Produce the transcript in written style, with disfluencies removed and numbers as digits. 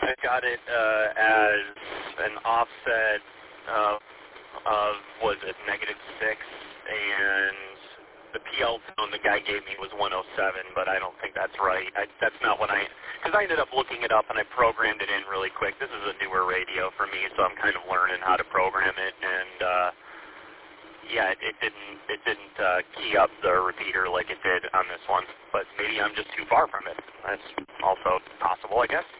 I got it as an offset of was it -6, and the PL tone the guy gave me was 107, but I don't think that's right. That's not what because I ended up looking it up and I programmed it in really quick. This is a newer radio for me, so I'm kind of learning how to program it, and yeah, it didn't key up the repeater like it did on this one, but maybe I'm just too far from it. That's also possible, I guess.